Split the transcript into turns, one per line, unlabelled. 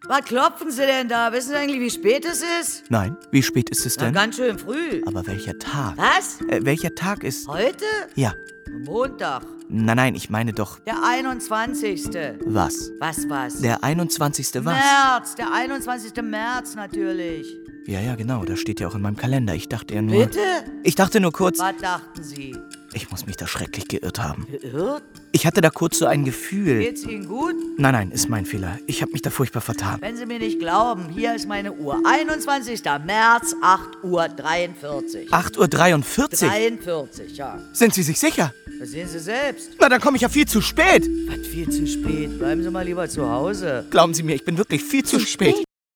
Was klopfen Sie denn da? Wissen Sie eigentlich, wie spät es ist?
Nein, wie spät ist es
Na,
denn?
ganz schön früh.
Aber welcher Tag?
Was?
Welcher Tag ist...
Heute?
Ja.
Montag.
Nein, ich meine doch...
Der 21.
Was?
Was?
Der 21. was?
März. Der 21. März natürlich.
Ja, genau, das steht ja auch in meinem Kalender. Ich dachte ja nur...
Bitte?
Ich dachte nur kurz...
Was dachten Sie?
Ich muss mich da schrecklich geirrt haben.
Geirrt?
Ich hatte da kurz so ein Gefühl...
Geht's Ihnen gut?
Nein, ist mein Fehler. Ich habe mich da furchtbar vertan.
Wenn Sie mir nicht glauben, hier ist meine Uhr. 21. März, 8:43 Uhr.
8:43 Uhr?
43, ja.
Sind Sie sich sicher?
Das sehen Sie selbst.
Na, dann komme ich ja viel zu spät.
Was, viel zu spät. Bleiben Sie mal lieber zu Hause.
Glauben Sie mir, ich bin wirklich viel zu spät.